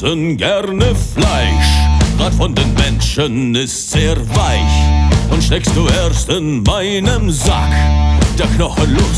essen gerne Fleisch. Grad von den Menschen ist sehr weich und steckst du erst in meinem Sack. Der Knochenlust